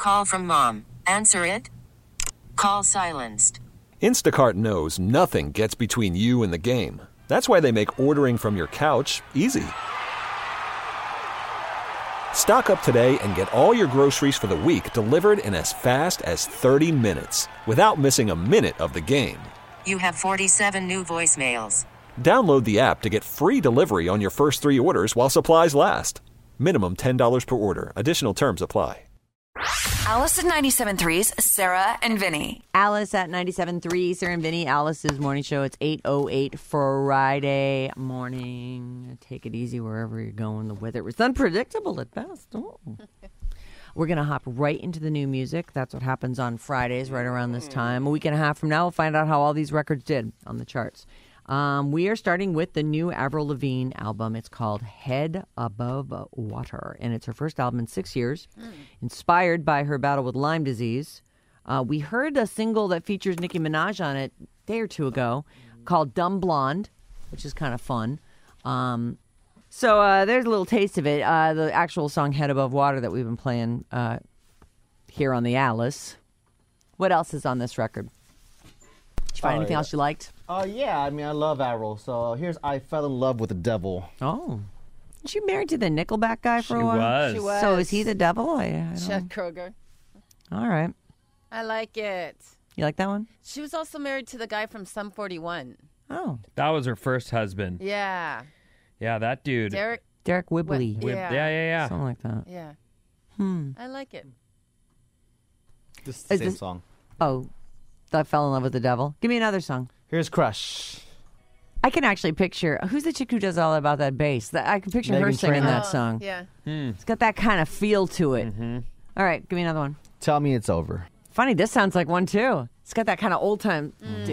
Call from mom. Answer it. Call silenced. Instacart knows nothing gets between you and the game. That's why they make ordering from your couch easy. Stock up today and get all your groceries for the week delivered in as fast as 30 minutes without missing a minute of the game. You have 47 new voicemails. Download the app to get free delivery on your first 3 orders while supplies last. Minimum $10 per order. Additional terms apply. Alice at 97.3's Sarah and Vinny. Alice at 97.3, Sarah and Vinny, Alice's morning show. It's 8:08 Friday morning. Take it easy wherever you're going. The weather is unpredictable at best. Oh. We're going to hop right into the new music. That's what happens on Fridays right around this time. A week and a half from now, we'll find out how all these records did on the charts. We are starting with the new Avril Lavigne album. It's called Head Above Water, and it's her first album in 6 years, inspired by her battle with Lyme disease. We heard a single that features Nicki Minaj on it a day or two ago called Dumb Blonde, which is kind of fun. So there's a little taste of it. The actual song Head Above Water that we've been playing here on the Alice. What else is on this record? Did you find anything else you liked? Yeah, I mean, I love Avril. So here's I Fell in Love with the Devil. Oh. Was she married to the Nickelback guy for a while? She was. So is he the devil? I don't Chet know. Kroger. All right. I like it. You like that one? She was also married to the guy from Sum 41. Oh. That was her first husband. Yeah. Yeah, that dude. Derek. Derek Whibley. Yeah. Something like that. Yeah. I like it. This is the Is same this- song. Oh. I Fell in Love with the Devil. Give me another song. Here's Crush. I can actually picture, who's the chick who does all about that bass? I can picture her Meghan singing Trainor. that song. Yeah. It's got that kind of feel to it. All right, give me another one. Tell Me It's Over. Funny, this sounds like one too. It's got that kind of old time.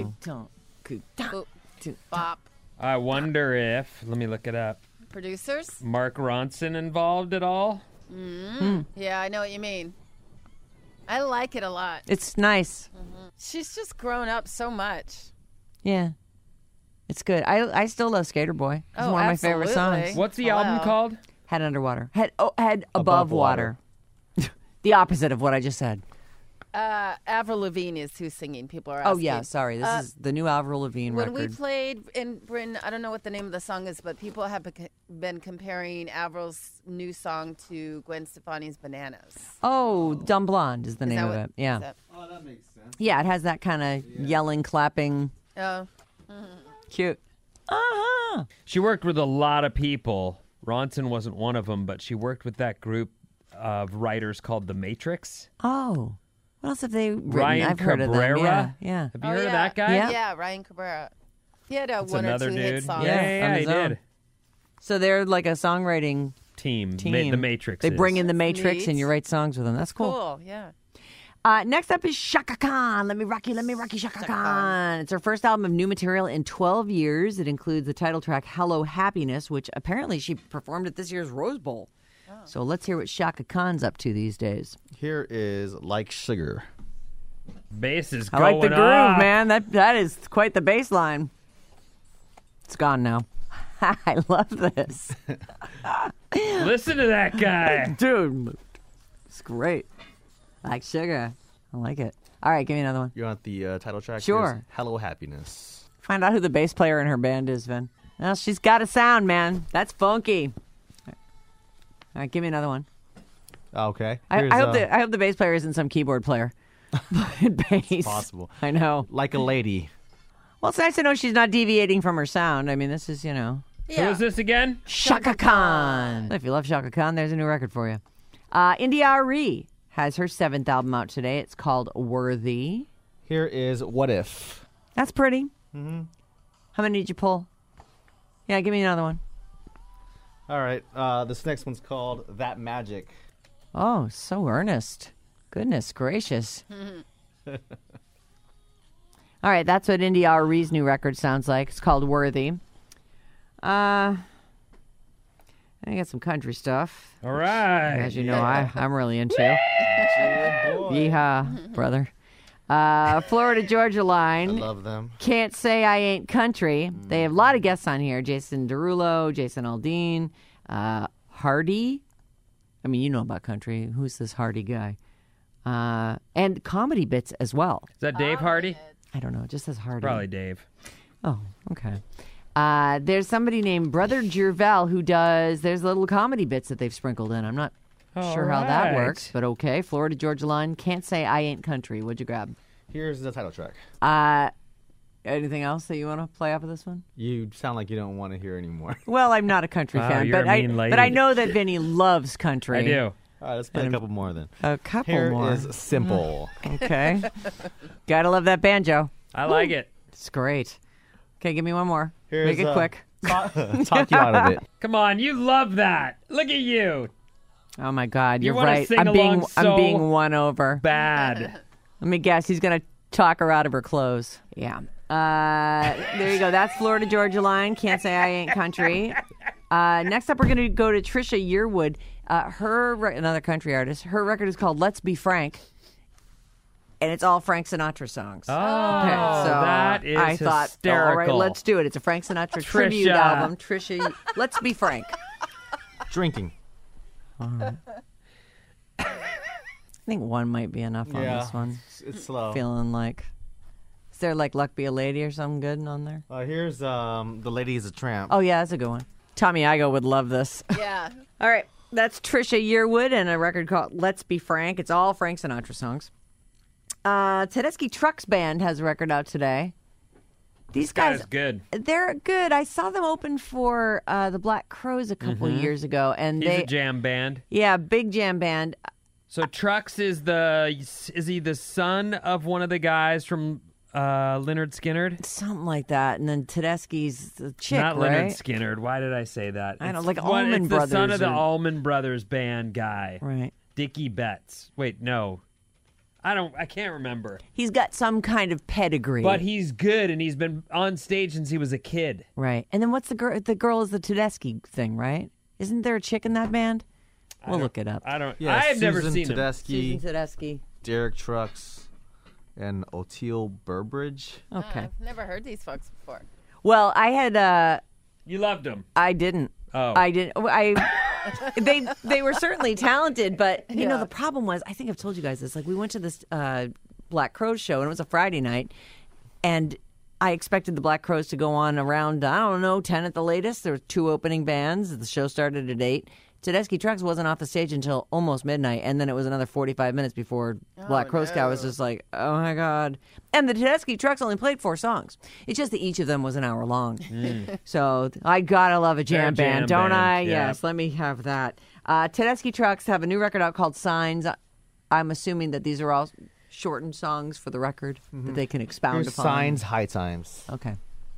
Bop. I wonder if, let me look it up, Producers? Mark Ronson involved at all? Yeah, I know what you mean. I like it a lot. It's nice. She's just grown up so much. Yeah. It's good. I still love Skater Boy. It's one of my favorite absolutely. songs. What's the album called? Head Underwater. Head above water. The opposite of what I just said. Avril Lavigne is who's singing. People are asking. Oh, yeah. Sorry. This is the new Avril Lavigne When record. we played in Britain, I don't know what the name of the song is, but people have been comparing Avril's new song to Gwen Stefani's Bananas. Oh, Dumb Blonde is the Is name that of what- it. Yeah. is that- Oh, that makes sense. Yeah, it has that kind of yelling, clapping. Oh, Cute. Uh-huh. She worked with a lot of people. Ronson wasn't one of them, but she worked with that group of writers called The Matrix. Oh. What else have they written? Ryan I've heard of them. Cabrera? Yeah. Have you heard of that guy? Yeah. yeah, Ryan Cabrera. He had That's one or another two dude. hit songs. Yeah, on yeah, he his own. did. So they're like a songwriting Team. team. The Matrix. They bring in the That's Matrix neat. and you write songs with them. That's cool. Cool, yeah. Next up is Shaka Khan. Let me rock you, Shaka Khan. It's her first album of new material in 12 years. It includes the title track, Hello Happiness, which apparently she performed at this year's Rose Bowl. So let's hear what Shaka Khan's up to these days. Here is Like Sugar. Bass is I going like the groove, off. man. That is quite the bass line. It's gone now. I love this. Listen to that guy. Dude, it's great. Like sugar. I like it. All right, give me another one. You want the title track? Sure. Here's Hello Happiness. Find out who the bass player in her band is, Vin. Well, she's got a sound, man. That's funky. All right, give me another one. Okay. I hope the bass player isn't some keyboard player. Bass. possible. I know. Like a Lady. Well, it's nice to know she's not deviating from her sound. I mean, this is, Who Yeah. is this again? Shaka Khan. If you love Shaka Khan, there's a new record for you. India Arie has her 7th album out today. It's called Worthy. Here is What If. That's pretty. Mm-hmm. How many did you pull? Yeah, give me another one. All right. This next one's called That Magic. Oh, so earnest. Goodness gracious. All right, that's what India Arie's new record sounds like. It's called Worthy. I got some country stuff. All right. As you know, I'm really into. Yeehaw, brother. Florida Georgia Line. I love them. Can't Say I Ain't Country. They have a lot of guests on here. Jason Derulo, Jason Aldean, Hardy. I mean, you know about country. Who's this Hardy guy? and comedy bits as well. Is that Dave Hardy? I don't know. It just says Hardy. Probably Dave. Oh, okay. There's somebody named Brother Jervel who does, there's little comedy bits that they've sprinkled in. I'm not sure how that right. works, but okay. Florida Georgia Line, Can't Say I Ain't Country. What'd you grab? Here's the title track. Anything else that you want to play off of this one? You sound like you don't want to hear anymore. Well, I'm not a country Wow, fan, you're but a mean lady. I know that Vinny loves country. I do. All right, let's play a couple more then. A couple Here more. is Simple. Okay. Gotta love that banjo. I like it. It's great. Okay, give me one more. Here's, Make it quick. Talk you out of it. Come on, you love that. Look at you. Oh my God, you're wanna right. sing I'm being along so I'm being won over. Bad. Let me guess. He's gonna talk her out of her clothes. Yeah. There you go. That's Florida Georgia Line. Can't Say I Ain't Country. Next up, we're gonna go to Trisha Yearwood. Another country artist. Her record is called "Let's Be Frank," and it's all Frank Sinatra songs. Oh, Okay, so that is I thought, hysterical. all right, let's do it. It's a Frank Sinatra tribute Trisha. album. Trisha, Let's Be Frank. Drinking. I think one might be enough on Yeah. this one. It's slow. Feeling like, is there like "Luck Be a Lady" or something good on there? Here's The Lady is a Tramp. Oh yeah, that's a good one. Tommy Igo would love this. Yeah. All right, that's Trisha Yearwood and a record called "Let's Be Frank." It's all Frank Sinatra songs. Tedeschi Trucks Band has a record out today. These That guys, is good. they're good. I saw them open for the Black Crowes a couple years ago, and He's they, a jam band. yeah, big jam band. So Trucks is he the son of one of the guys from Lynyrd Skynyrd? Something like that. And then Tedeschi's the chick, Not right? Lynyrd Skynyrd. Why did I say that? I don't know, It's like one- Allman it's the son Brothers of the or- Allman Brothers band guy. Right. Dickie Betts. Wait, no. I can't remember. He's got some kind of pedigree. But he's good, and he's been on stage since he was a kid. Right. And then what's the girl? The girl is the Tedeschi thing, right? Isn't there a chick in that band? We'll look it up. I don't. Yeah, I have never Susan seen him. Tedeschi, Susan Tedeschi. Derek Trucks, and Oteil Burbridge. Okay. I've never heard these folks before. Well, I had. You loved him. I didn't. Oh. I didn't. They were certainly talented, but you know Yeah. the problem was, I think I've told you guys this. Like we went to this Black Crowes show, and it was a Friday night, and I expected the Black Crowes to go on around 10 at the latest. There were 2 opening bands. The show started at 8. Tedeschi Trucks wasn't off the stage until almost midnight, and then it was another 45 minutes before Black Crowes Scout was just like, oh my God. And the Tedeschi Trucks only played 4 songs. It's just that each of them was an hour long. So I gotta love a jam They're a band, jam don't band, I? yeah. Yes, let me have that. Tedeschi Trucks have a new record out called Signs. I'm assuming that these are all shortened songs for the record that they can expound Here's upon. Signs, High Times. Okay.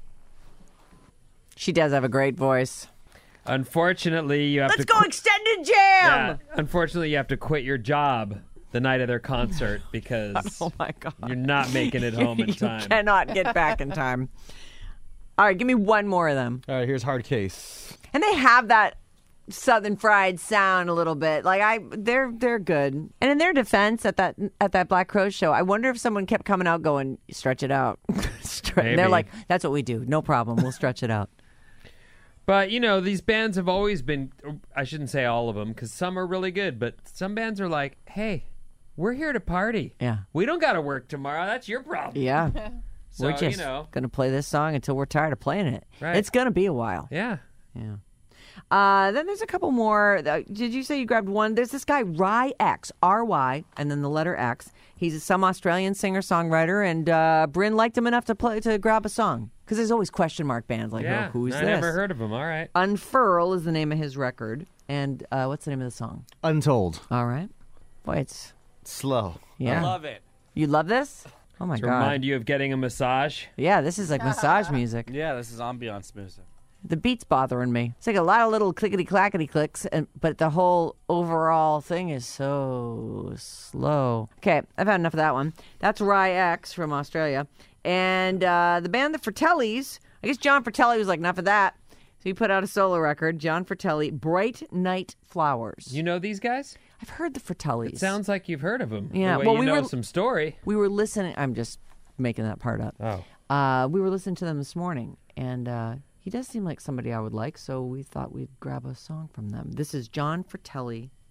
She does have a great voice. Unfortunately, you have Let's to. go extended jam! Yeah. Unfortunately, you have to quit your job the night of their concert because Oh my God. you're not making it home in You time. cannot get back in time. All right, give me one more of them. All right, here's Hard Case. And they have that Southern fried sound a little bit. Like they're good. And in their defense, at that Black Crowes show, I wonder if someone kept coming out going, "Stretch it out." Maybe. They're like, "That's what we do. No problem. We'll stretch it out." But, you know, these bands have always been, I shouldn't say all of them, because some are really good, but some bands are like, hey, we're here to party. Yeah. We don't got to work tomorrow. That's your problem. Yeah. So, We're just gonna play this song until we're tired of playing it. Right. It's gonna be a while. Yeah. Yeah. Then there's a couple more. Did you say you grabbed one? There's this guy, Ry X, R-Y, and then the letter X. He's some Australian singer-songwriter, and Bryn liked him enough to grab a song. Because there's always question mark bands like, Yeah. oh, who's I this? never heard of them. All right. Unfurl is the name of his record. And what's the name of the song? Untold. All right. Boy, it's... Slow. Yeah. it. You love this? Oh, my To God. remind you of getting a massage. Yeah, this is like massage music. Yeah, this is ambiance music. The beat's bothering me. It's like a lot of little clickety-clackety clicks, but the whole overall thing is so slow. Okay, I've had enough of that one. That's Ry X from Australia. And the band The Fratellis, I guess John Fratelli was like, enough of that. So he put out a solo record, John Fratelli, Bright Night Flowers. You know these guys? I've heard The Fratellis. It sounds like you've heard of them. Yeah, The way well, you we know were- some story. We were listening. I'm just making that part up. Oh. We were listening to them this morning, and he does seem like somebody I would like, so we thought we'd grab a song from them. This is John Fratelli,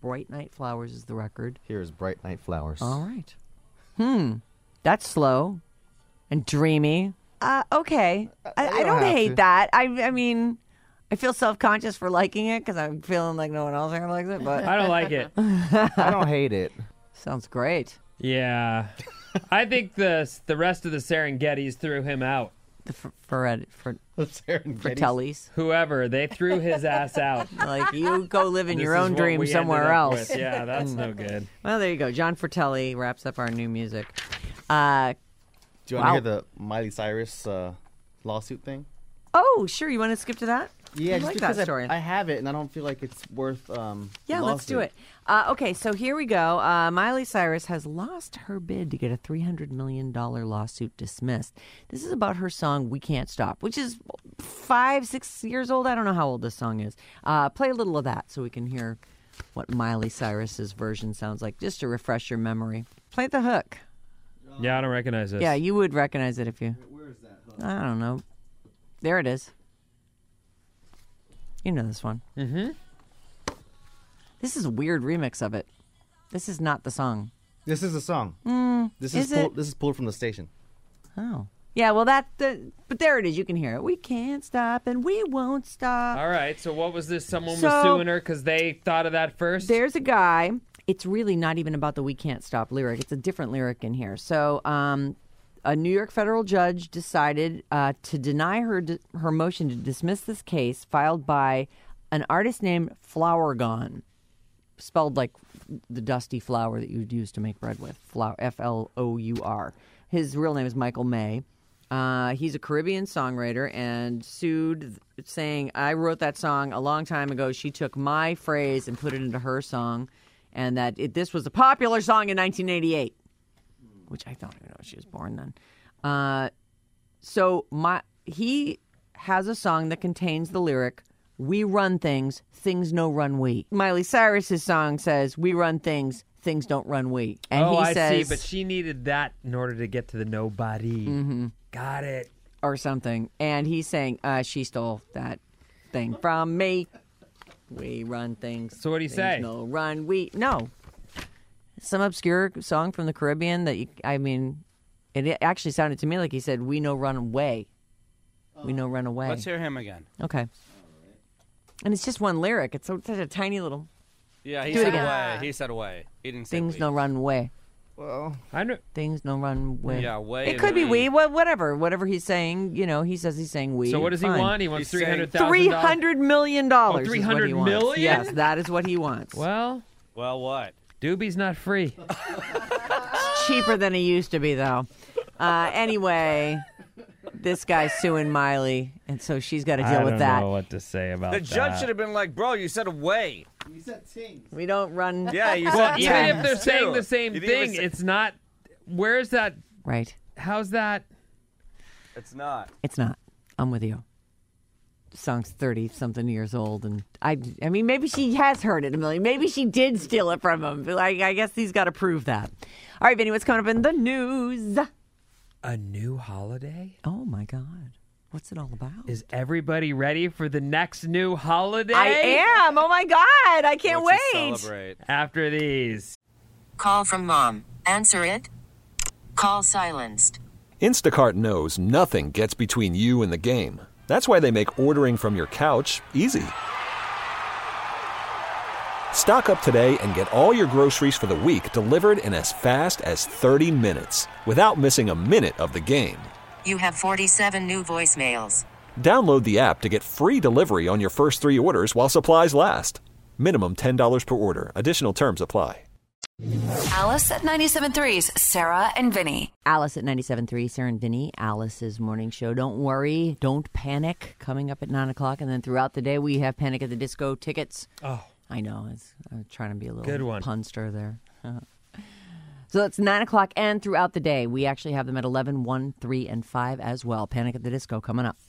Bright Night Flowers is the record. Here's Bright Night Flowers. All right. That's slow and dreamy. Okay. I don't hate to. that. I mean, I feel self-conscious for liking it because I'm feeling like no one else here likes it, but I don't like it. I don't hate it. sounds great. Yeah. I think the rest of the Serengetis threw him out. The Fratellis. Whoever, they threw his ass out. Like, you go live in This your is own what dream we somewhere ended up else. with. Yeah, that's no good. Well, there you go. John Fratelli wraps up our new music. Do you want Wow. to hear the Miley Cyrus lawsuit thing? Oh, sure. You want to skip to that? Yeah, I just like because that story. I have it and I don't feel like it's worth. Yeah, let's do it. Okay, so here we go. Miley Cyrus has lost her bid to get a $300 million lawsuit dismissed. This is about her song "We Can't Stop," which is 5-6 years old. I don't know how old this song is. Play a little of that so we can hear what Miley Cyrus's version sounds like, just to refresh your memory. Play the hook. Yeah, I don't recognize this. Yeah, you would recognize it if you... Where is that hook? I don't know. There it is. You know this one. Mm-hmm. This is a weird remix of it. This is not the song. This is the song. This is pulled, it? This is pulled from the station. Oh. Yeah, well, but there it is. You can hear it. We can't stop and we won't stop. All right, so what was this? Someone was So- suing her because they thought of that first? There's a guy. It's really not even about the "We Can't Stop" lyric. It's a different lyric in here. So, a New York federal judge decided to deny her motion to dismiss this case filed by an artist named Flour Gone, spelled like the dusty flour that you would use to make bread with. Flour, Flour. His real name is Michael May. He's a Caribbean songwriter and sued, saying, I wrote that song a long time ago. She took my phrase and put it into her song, and that this was a popular song in 1988, which I don't even know if she was born then. So he has a song that contains the lyric, "We run things, things no run we." Miley Cyrus's song says, "We run things, things don't run we." And he I says, see, but she needed that in order to get to the nobody. Mm-hmm. Got it. or something. And he's saying, she stole that thing from me. We run things. So what'd he say? No run. No. Some obscure song from the Caribbean that, it actually sounded to me like he said, "We no run away." We no run away. Let's hear him again. Okay. And it's just one lyric. It's such a tiny little Yeah, he Do it said again. away. He said away. He didn't say things we. no run away. Well, I know. Things no run away. Yeah, way. It could be we. Whatever he's saying. He says he's saying we. So what does he Fine. want? He wants He's saying $300,000. $300 million. Oh, is what $300 he wants. million? Yes, that is what he wants. Well, Well, what? Doobie's not free. It's cheaper than it used to be, though. Anyway, this guy's suing Miley, and so she's got to deal I with don't that. know what to say about The that. judge should have been like, bro, you said away. you said ting. We don't run. Yeah, you Well, said even Yeah. if they're saying too. the same You didn't even thing, say- it's not. Where's that? Right. How's that? It's not. It's not. I'm with you. The song's 30-something years old, and I mean, maybe she has heard it a million. Maybe she did steal it from him. But I guess he's got to prove that. All right, Vinny, what's coming up in the news? A new holiday? Oh, my God. What's it all about? Is everybody ready for the next new holiday? I am. Oh, my God. I can't What's to wait. celebrate? After these. Call from mom. Answer it. Call silenced. Instacart knows nothing gets between you and the game. That's why they make ordering from your couch easy. Stock up today and get all your groceries for the week delivered in as fast as 30 minutes without missing a minute of the game. You have 47 new voicemails. Download the app to get free delivery on your first 3 orders while supplies last. Minimum $10 per order. Additional terms apply. Alice at 97.3's Sarah and Vinny. Alice at 97.3, Sarah and Vinny, Alice's morning show. Don't worry, don't panic. Coming up at 9 o'clock, and then throughout the day, we have Panic at the Disco tickets. Oh, I know, I'm trying to be a little Good one. punster there. So it's 9 o'clock, and throughout the day, we actually have them at 11, 1, 3, and 5 as well. Panic at the Disco coming up.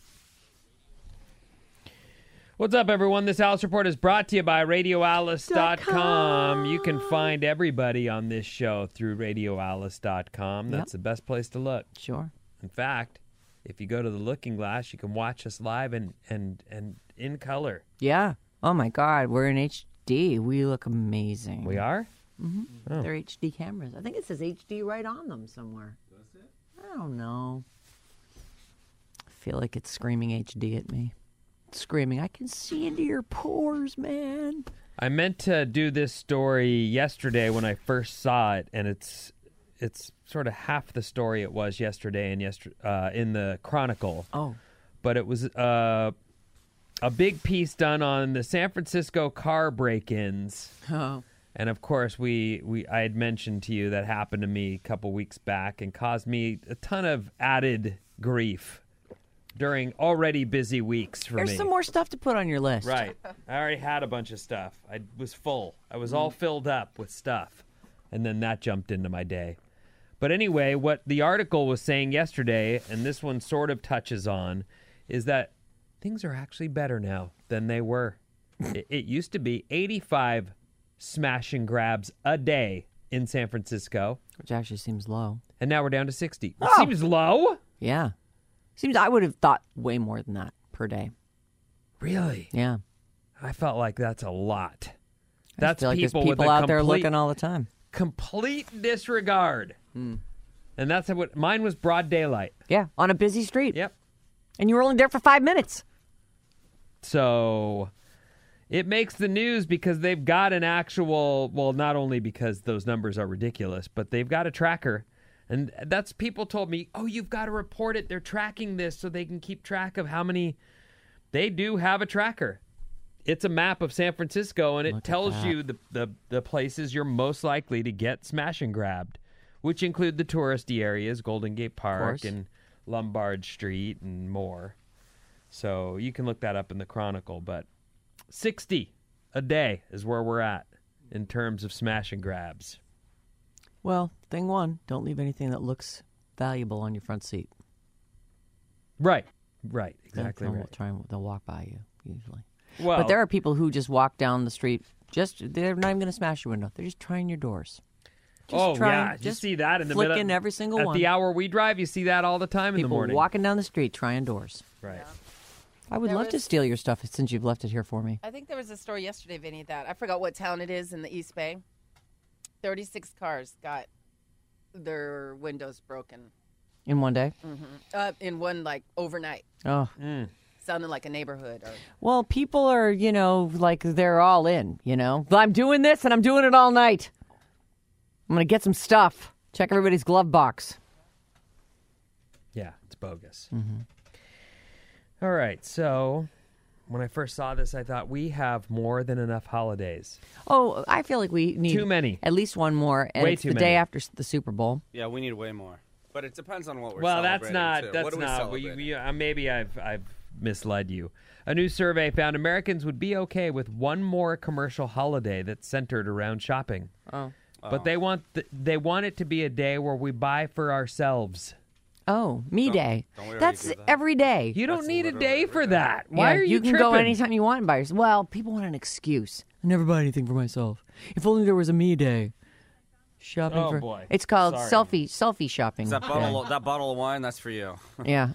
what's up, everyone? This Alice Report is brought to you by RadioAlice.com. You can find everybody on this show through RadioAlice.com. That's the best place to look. Sure. In fact, if you go to the Looking Glass, you can watch us live and in color. Yeah. Oh, my God. We're in HD. We look amazing. We are? Oh. They're HD cameras. I think it says HD right on them somewhere. Does it? I don't know. I feel like it's screaming HD at me. It's screaming, I can see into your pores, man. I meant to do this story yesterday when I first saw it, and it's sort of half the story it was yesterday and in the Chronicle. Oh. But it was a big piece done on the San Francisco car break-ins. Oh. And of course, I had mentioned to you that happened to me a couple weeks back and caused me a ton of added grief during already busy weeks for me. There's some more stuff to put on your list. Right. I already had a bunch of stuff. I was full. I was all filled up with stuff. And then that jumped into my day. But anyway, what the article was saying yesterday, and this one sort of touches on, is that things are actually better now than they were. It used to be 85 smash and grabs a day in San Francisco. Which actually seems low. And now we're down to 60. It Oh. seems low? Yeah. Seems I would have thought way more than that per day. Really? Yeah. I felt like that's a lot. I That's feel like there's people with people a out there complete- looking all the time. Complete disregard. And that's what mine was broad daylight. Yeah, on a busy street. Yep. And you were only there for 5 minutes. So it makes the news because they've got an actual, well, not only because those numbers are ridiculous, but they've got a tracker. And that's people told me, oh, you've got to report it. They're tracking this so they can keep track of how many. They do have a tracker. It's a map of San Francisco, and it tells you the places you're most likely to get smash and grabbed, which include the touristy areas, Golden Gate Park and Lombard Street and more. So you can look that up in the Chronicle, but 60 a day is where we're at in terms of smash and grabs. Well, thing one, don't leave anything that looks valuable on your front seat. Right, exactly They'll right. They'll walk by you, usually. Well, But there are people who just walk down the street. They're not even going to smash your window. They're just trying your doors. you just see that in the flicking middle. every single at one. the hour we drive, you see that all the time in the People morning. walking down the street trying doors. Right. I would There love to was- steal your stuff since you've left it here for me. I think there was a story yesterday, Vinny, that I forgot what town it is in the East Bay. 36 cars got their windows broken In one day? in one, like, overnight. Oh. Sounded like a neighborhood. Or Well, people are, like they're all in, I'm doing this and I'm doing it all night. I'm going to get some stuff. Check everybody's glove box. Yeah, it's bogus. All right, so when I first saw this, I thought we have more than enough holidays. Oh, I feel like we need Too many. At least one more. And Way it's too the many. day after the Super Bowl. Yeah, we need way more. But it depends on what we're Well, celebrating, too. that's What are we not. celebrating? Maybe I've misled you. A new survey found Americans would be okay with one more commercial holiday that's centered around shopping. But they want it to be a day where we buy for ourselves. Oh, me day. don't we already That's do that? every day. You don't That's need a literally day every for day. that. Why Yeah, are you can tripping? go anytime you want and buy yourself. Well, people want an excuse. I never buy anything for myself. If only there was a me day. Shopping Oh, for boy. It's called Sorry. selfie shopping. Is that bottle of wine, that's for you. Yeah.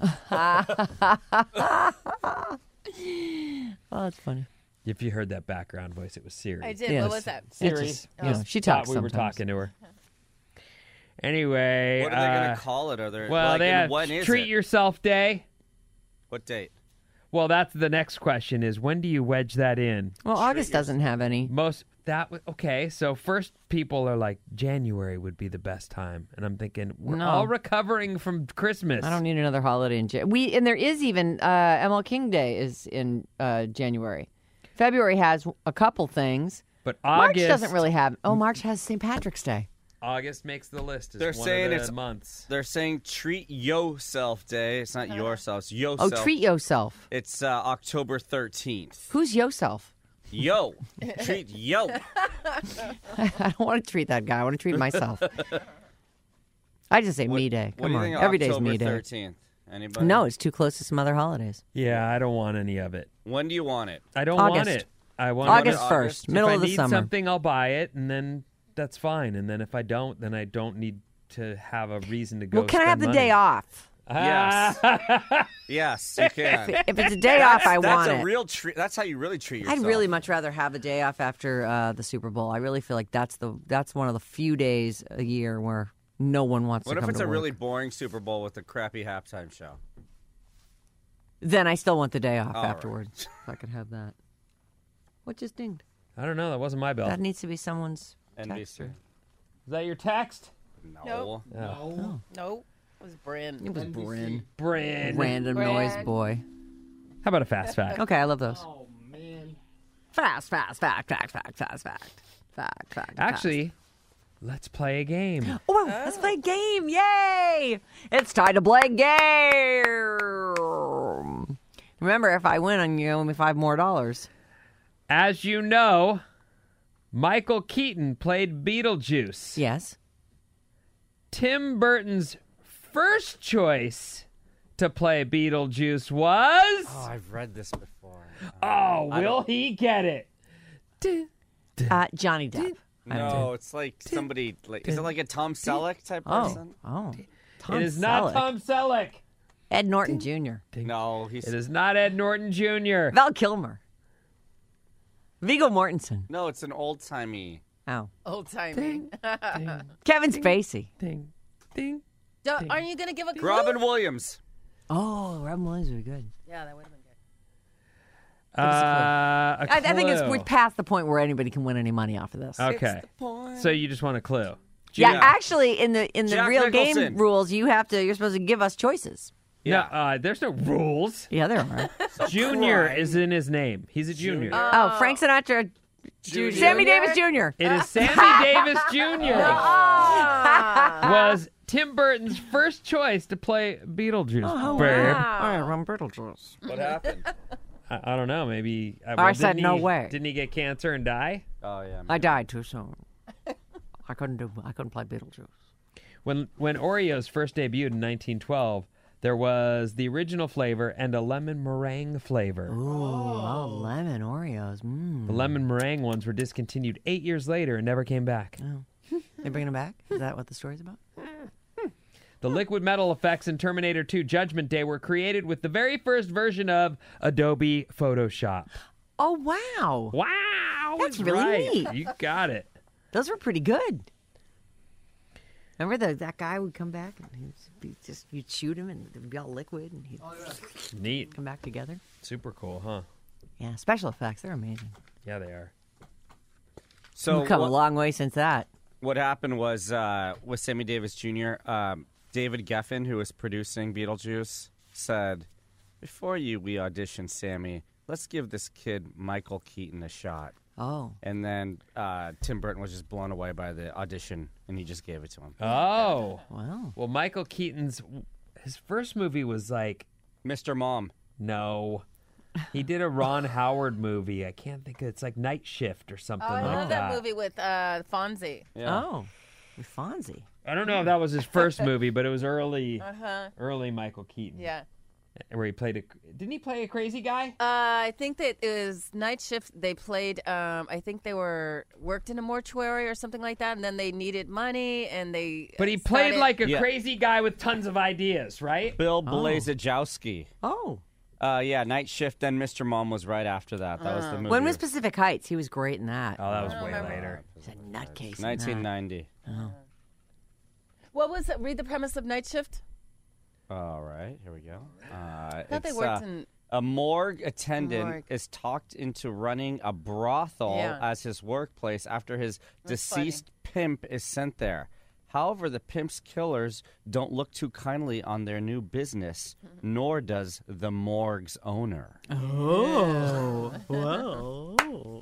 Oh, that's funny. If you heard that background voice, it was Siri. I did. Yes. What was that? It's Siri. just, Just she thought talks we were sometimes. talking to her. Anyway, What are they going to call it? Are there, well, like, they and have when is Treat it? Yourself Day. What date? Well, that's the next question: is when do you wedge that in? Well, August doesn't have any. Okay. So first, people are like January would be the best time, and I'm thinking we're No. all recovering from Christmas. I don't need another holiday in January. And there is even ML King Day is in January. February has a couple things. But March August doesn't really have. Oh, March has St. Patrick's Day. August makes the list. As They're one saying of the it's- months. They're saying Treat Yourself Day. It's not yourself, it's Oh, yourself. treat yourself. It's October 13th. Who's yourself? Yo. Treat yo. I don't want to treat that guy. I want to treat myself. I just say me day. What Come do you on. think of Every day's October me day. 13th? Anybody? No, it's too close to some other holidays. Yeah, I don't want any of it. When do you want it? I don't want August. it. I want August August. 1st, If middle if of the I need summer. something, I'll buy it, and then that's fine. And then if I don't, then I don't need to have a reason to go. Well, can I have spend the day money. off? Yes. Yes, you can. If it's a day off, I want That's a it. real treat. That's how you really treat yourself. I'd really much rather have a day off after the Super Bowl. I really feel like that's one of the few days a year where no one wants What to if come it's to a work. really boring Super Bowl with a crappy halftime show? Then I still want the day off All right. afterwards. If I could have that. What just dinged? I don't know. That wasn't my bell. That needs to be someone's NBC. text. Is that your text? No. Nope. Nope. It was Bryn. It was Bryn. Bryn. Random Bryn. noise boy. How about a fast fact? Okay, I love those. Oh man. Fact. Actually, let's play a game. Oh, let's play a game. Yay! It's time to play a game. Remember, if I win, you owe me $5 more. As you know, Michael Keaton played Beetlejuice. Yes. Tim Burton's first choice to play Beetlejuice was... Oh, I've read this before. Oh, will he get it? Johnny Depp. No, it's like somebody. Is it like a Tom Selleck type person? Oh. It is not Tom Selleck. Ed Norton Jr. No, he's. It is not Ed Norton Jr. Val Kilmer. Viggo Mortensen. No, it's an old timey. Oh. Old timey. Kevin Spacey. Ding, ding. Aren't you going to give a clue? Robin Williams. Oh, Robin Williams would be good. Yeah, that would have been good. I think clue. we're past the point where anybody can win any money off of this. Okay. So you just want a clue. Yeah, Yeah. actually, in the Jack real game Nicholson. rules, you're supposed to give us choices. Yeah. There's no rules. Yeah, there are. Junior is in his name. He's a junior. Oh, Frank Sinatra, Junior. Sammy Davis Jr. It is Sammy Davis Jr. was Tim Burton's first choice to play Beetlejuice. Babe. I'm Beetlejuice. What happened? I don't know. Maybe I said didn't no he- way. Didn't he get cancer and die? Oh yeah. I died too soon. I couldn't play Beetlejuice. When Oreos first debuted in 1912, there was the original flavor and a lemon meringue flavor. Oh, lemon Oreos. The lemon meringue ones were discontinued 8 years later and never came back. They bringing them back? Is that what the story's about? The liquid metal effects in Terminator 2 Judgment Day were created with the very first version of Adobe Photoshop. Oh, wow. Wow! That's really right. neat. You got it. Those were pretty good. Remember that guy would come back and you'd shoot him and it would be all liquid and he'd Neat. come back together? Super cool, huh? Yeah, special effects, they're amazing. Yeah, they are. So We've come a long way since that. what happened was with Sammy Davis Jr. David Geffen, who was producing Beetlejuice, said, "Before we audition Sammy, let's give this kid Michael Keaton a shot." Oh. And then Tim Burton was just blown away by the audition, and he just gave it to him. Oh. Wow. Well, Michael Keaton's his first movie was like, Mr. Mom. no. He did a Ron Howard movie. I can't think of it. It's like Night Shift or something Oh, I like love that movie with Fonzie. Yeah. Oh. With Fonzie. I don't know if that was his first movie, but it was early Michael Keaton. Yeah. Where he played didn't he play a crazy guy? I think that it was Night Shift. They played, I think they worked in a mortuary or something like that, and then they needed money, and they But he played started- like a Yeah. crazy guy with tons of ideas, right? Bill Blazejowski. Oh. Yeah, Night Shift, then Mr. Mom was right after that. That was the movie. When was Pacific Heights? He was great in that. Oh, that was way later. He's a nutcase. in that. 1990. What was it? Read the premise of Night Shift. All right, here we go. I thought they worked in. A morgue attendant Morgue. is talked into running a brothel Yeah. as his workplace after his That's deceased pimp is sent there. However, the pimp's killers don't look too kindly on their new business, nor does the morgue's owner. Oh. Whoa.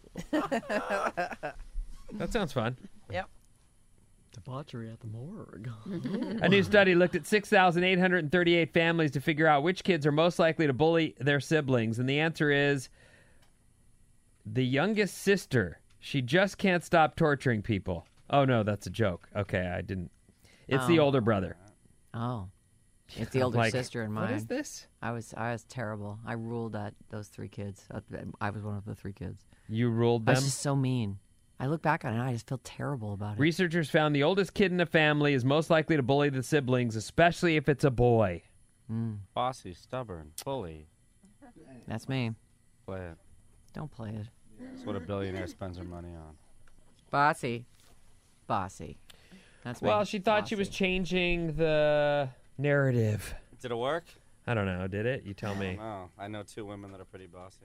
That sounds fun. Yep. Debauchery at the morgue. A new study looked at 6,838 families to figure out which kids are most likely to bully their siblings. And the answer is the youngest sister. She just can't stop torturing people. Oh, no, that's a joke. Okay, I didn't. It's the older brother. Oh. It's the older Like, sister in mine. What is this? I was terrible. I ruled at those three kids. I was one of the three kids. You ruled I them? was just so mean. I look back on it and I just feel terrible about it. Researchers found the oldest kid in the family is most likely to bully the siblings, especially if it's a boy. Bossy, stubborn, bully. That's me. Play it. Don't play it. That's what a billionaire spends her money on. Bossy. That's me. Well, she thought she was changing the narrative. Did it work? I don't know. Did it? You tell me. No, I know 2 women that are pretty bossy.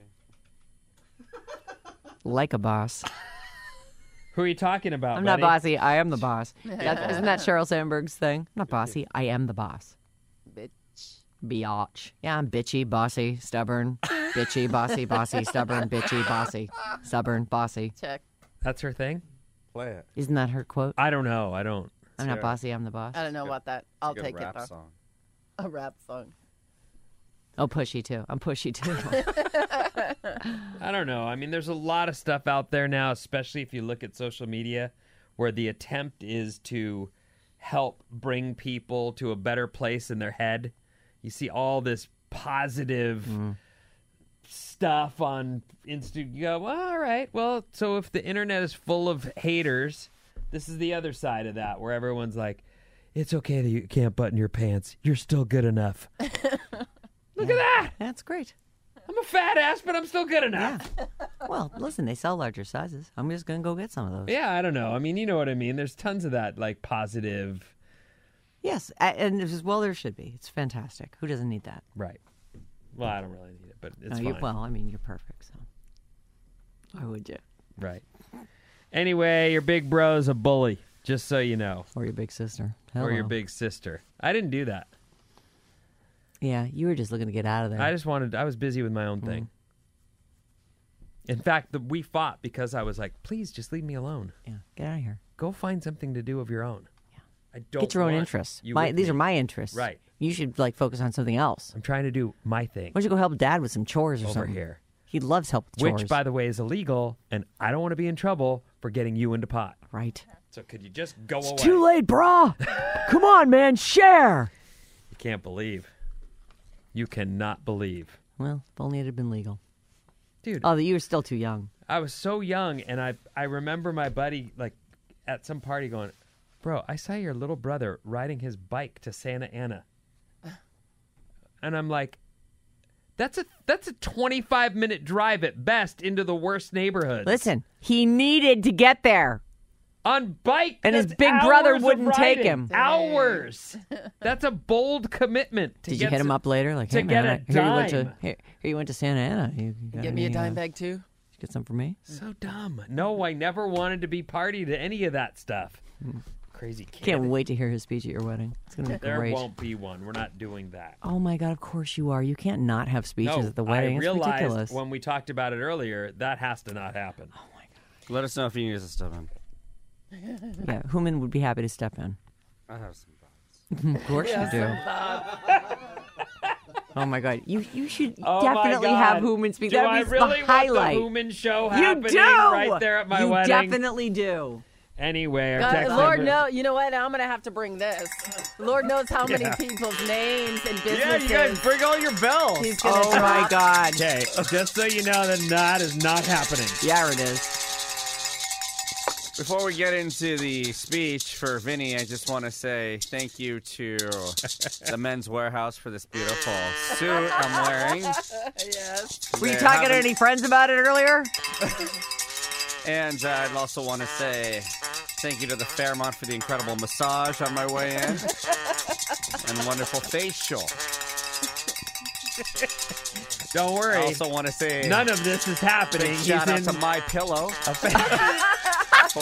Like a boss. Who are you talking about? I'm not buddy? bossy. I am the boss. Isn't that Sheryl Sandberg's thing? I'm not bossy. I am the boss. Bitch. Biatch. Yeah, I'm bitchy, bossy, stubborn. Bitchy, bossy, stubborn, bitchy, bossy, stubborn, bossy. Check. That's her thing? Play it. Isn't that her quote? I don't know. I don't. I'm not bossy. I'm the boss. I don't know about that. I'll Good take it rap though. song. A rap song. Oh, pushy too. I'm pushy too. I don't know. I mean, there's a lot of stuff out there now, especially if you look at social media, where the attempt is to help bring people to a better place in their head. You see all this positive stuff on Instagram. You go, well, all right. Well, so if the internet is full of haters, this is the other side of that, where everyone's like, it's okay that you can't button your pants. You're still good enough. Look at that. That's great. I'm a fat ass, but I'm still good enough. Yeah. Well, listen, they sell larger sizes. I'm just going to go get some of those. Yeah, I don't know. I mean, you know what I mean. There's tons of that, like, positive. Yes, and well, there should be. It's fantastic. Who doesn't need that? Right. Well, I don't really need it, but it's No, fine. well, I mean, you're perfect, so why would you? Right. Anyway, your big bro's a bully, just so you know. Or your big sister. Or your Hello. big sister. I didn't do that. Yeah, you were just looking to get out of there. I was busy with my own thing. In fact, we fought because I was like, please just leave me alone. Yeah, get out of here. Go find something to do of your own. Yeah. I don't Get your own want interests. you These with are me. my interests. Right. You should focus on something else. I'm trying to do my thing Why don't you go help Dad with some chores or over something? here. He loves help with chores. Which, by the way, is illegal, and I don't want to be in trouble for getting you into pot. Right. So could you just go away? Too late, brah. Come on, man. Share. You can't believe. You cannot believe. Well, if only it had been legal. Dude, Oh, you were still too young. I was so young, and I remember my buddy, like, at some party going, bro, I saw your little brother riding his bike to Santa Ana. And I'm like, that's a 25-minute drive at best into the worst neighborhoods. Listen, he needed to get there. On bike, And his that's big brother hours of wouldn't take riding. him. Hours. That's a bold commitment. Did you hit him up later? Like, to hey, man, get a here you went to dime. here you went to Santa Ana. You got Give me a any, dime bag too. Get some for me. So dumb. No, I never wanted to be party to any of that stuff. Crazy kid. Can't wait to hear his speech at your wedding. It's gonna be There great. won't be one. We're not doing that. Oh my God! Of course you are. You can't not have speeches No, at the wedding. I It's realized ridiculous. when we talked about it earlier, that has to not happen. Let us know if you need us to step in. Yeah, Hooman would be happy to step in. I have some thoughts. Of course you do. Oh my God! You should Oh my definitely God. have Hooman speak. Do That I would be really the highlight. want the Hooman show You happening do right there at my you wedding? definitely do. Anyway, our God, text Lord number- knows. You know what? I'm gonna have to bring this. Lord knows how many Yeah. people's names and Yeah, businesses. you guys bring all your bells. He's gonna Oh my drop. God! Okay, just so you know that is not happening. Yeah, it is. Before we get into the speech for Vinny, I just want to say thank you to the Men's Warehouse for this beautiful suit I'm wearing. Yes. Were you They're talking to having- any friends about it earlier? And I'd also want to say thank you to the Fairmont for the incredible massage on my way in. And wonderful facial. Don't worry. I also want to say None of this is happening. big shout out He's to in My Pillow a fa- for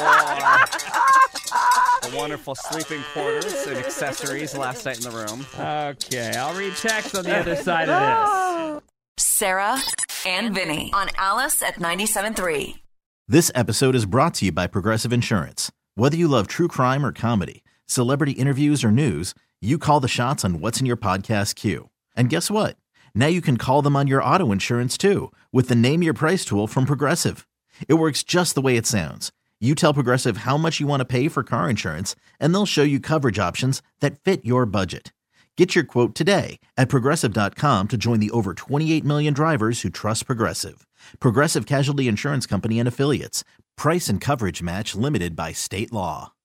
the wonderful sleeping quarters and accessories last night in the room. Okay, I'll read text on the other side of this. Sarah and Vinny on Alice at 97.3. This episode is brought to you by Progressive Insurance. Whether you love true crime or comedy, celebrity interviews or news, you call the shots on what's in your podcast queue. And guess what? Now you can call them on your auto insurance too with the Name Your Price tool from Progressive. It works just the way it sounds. You tell Progressive how much you want to pay for car insurance, and they'll show you coverage options that fit your budget. Get your quote today at Progressive.com to join the over 28 million drivers who trust Progressive. Progressive Casualty Insurance Company and Affiliates. Price and coverage match limited by state law.